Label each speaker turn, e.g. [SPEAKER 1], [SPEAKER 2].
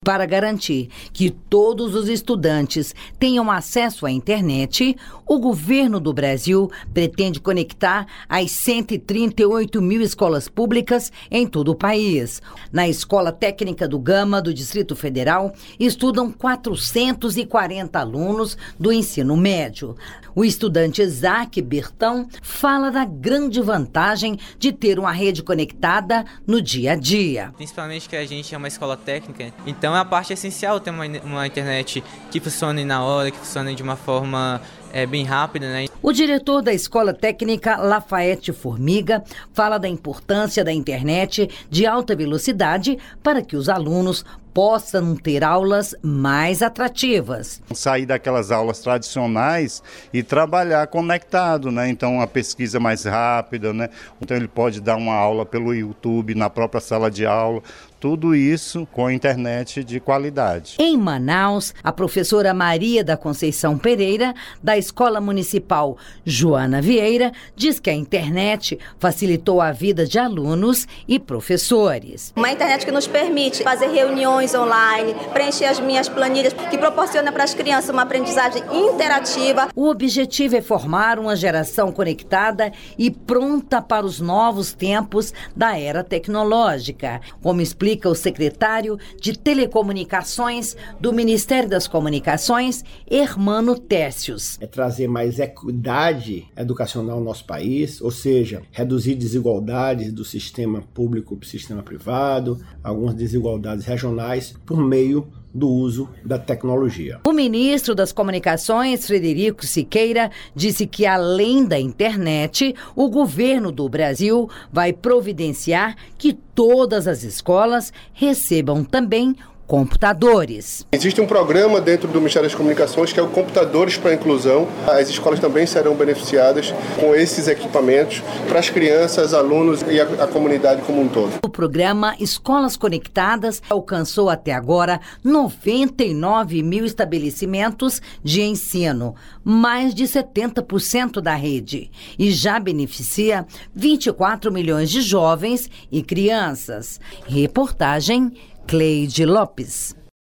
[SPEAKER 1] Para garantir que todos os estudantes tenham acesso à internet, o governo do Brasil pretende conectar as 138 mil escolas públicas em todo o país. Na Escola Técnica do Gama, do Distrito Federal, estudam 440 alunos do ensino médio. O estudante Isaac Bertão fala da grande vantagem de ter uma rede conectada no dia a dia.
[SPEAKER 2] Principalmente que a gente é uma escola técnica, então é a parte essencial ter uma internet que funcione na hora, que funcione de uma forma bem rápida, né?
[SPEAKER 1] O diretor da Escola Técnica Lafayette Formiga fala da importância da internet de alta velocidade para que os alunos possam ter aulas mais atrativas.
[SPEAKER 3] Sair daquelas aulas tradicionais e trabalhar conectado, né? Então a pesquisa mais rápida, né? Então ele pode dar uma aula pelo YouTube, na própria sala de aula, tudo isso com a internet de qualidade.
[SPEAKER 1] Em Manaus, a professora Maria da Conceição Pereira, da Escola Municipal Joana Vieira, diz que a internet facilitou a vida de alunos e professores.
[SPEAKER 4] Uma internet que nos permite fazer reuniões online, preencher as minhas planilhas, que proporciona para as crianças uma aprendizagem interativa.
[SPEAKER 1] O objetivo é formar uma geração conectada e pronta para os novos tempos da era tecnológica, como explica o secretário de Telecomunicações do Ministério das Comunicações, Hermano Tércios.
[SPEAKER 5] É trazer mais equidade educacional no nosso país, ou seja, reduzir desigualdades do sistema público para o sistema privado, algumas desigualdades regionais, por meio do uso da tecnologia.
[SPEAKER 1] O ministro das Comunicações, Frederico Siqueira, disse que, além da internet, o governo do Brasil vai providenciar que todas as escolas recebam também computadores.
[SPEAKER 6] Existe um programa dentro do Ministério das Comunicações que é o Computadores para a Inclusão. As escolas também serão beneficiadas com esses equipamentos para as crianças, alunos e a comunidade como um todo.
[SPEAKER 1] O programa Escolas Conectadas alcançou até agora 99 mil estabelecimentos de ensino, mais de 70% da rede, e já beneficia 24 milhões de jovens e crianças. Reportagem Cleide Lopes.